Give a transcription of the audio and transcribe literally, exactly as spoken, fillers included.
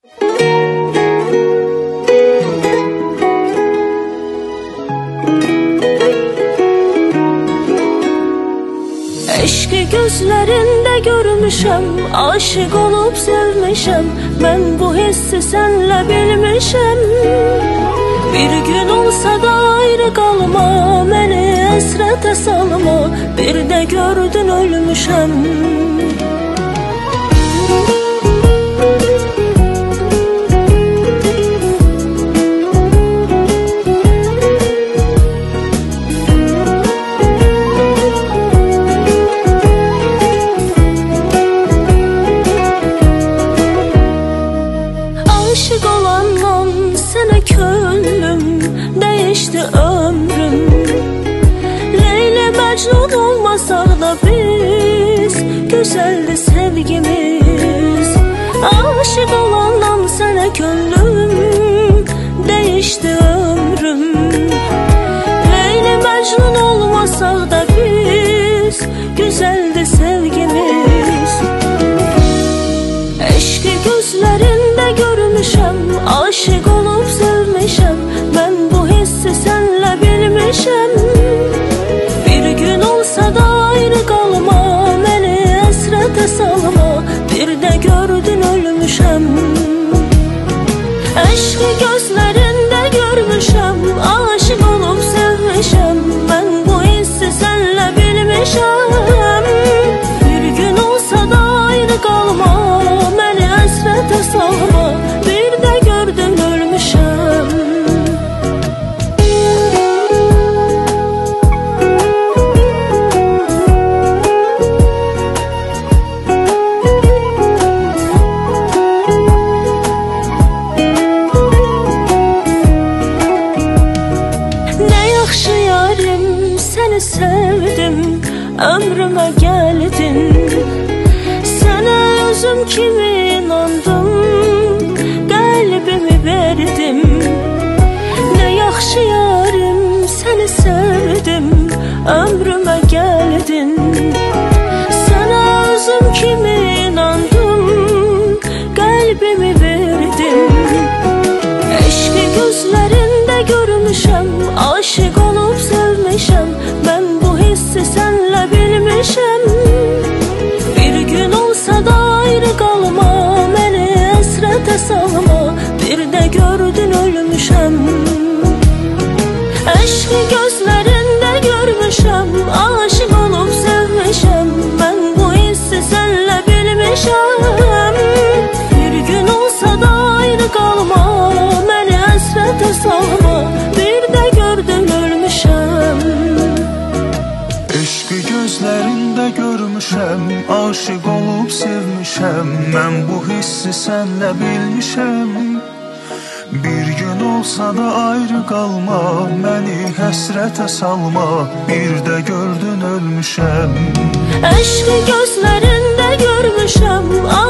Eşki gözlerinde görmüşem, aşık olup sevmişem. Ben bu hissi senle bilmişem. Bir gün olsa da ayrı kalma, beni esrete salma. Bir de gördün ölmüşem. Aşık olandan sana könlüm, değişti ömrüm. Leyla Mecnun olmasak da biz, güzeldi sevgimiz. Aşık olandan sana könlüm, değişti ömrüm. Leyla Mecnun olmasak da biz, güzeldi sevgimiz. Eşki gözlerinde görmüşem, aşık olup sevmişem. Ben bu hissi senle bilmişem. Bir gün olsa da ayrı kalma, beni esrete salma. Bir de gördün ölmüşem. Eşki gözlerinde görmüşem, aşık olup sevmişem. Ben bu hissi senle bilmişem. Bir gün olsa da ayrı kalma, beni esrete salma. Bir de gördün ölmüşem. Ne yaxşı yarim, seni sevdim, ömrüme geldin. Sana özüm kimi inandım, kalbimi verdim. Ne yaxşı yarim, seni sevdim, ömrüme geldin. Sana özüm kimi inandım, kalbimi verdim. Eşki gözlerinde görmüşem, aşık olup sevmişem. Ben bu hissi senle bilmişem. Bir gün olsa da ayrı kalma, beni esrete salma. Bir de gördün ölmüşem. Eşki gözlerinde görmüşem, aşık olup sevmişem. Ben bu hissi senle bilmişem. Bir gün olsa da ayrı kalma, beni esrete salma. Bir de gördün ölmüşem. Eşki gözlerinde görmüşem, aşık olup sevmişem. Ben bu hissi senle bilmişem. Bir gün olsa da ayrı kalma, beni həsrətə salma. Bir de gördün ölmüşem. Eşki gözlerinde görmüşem,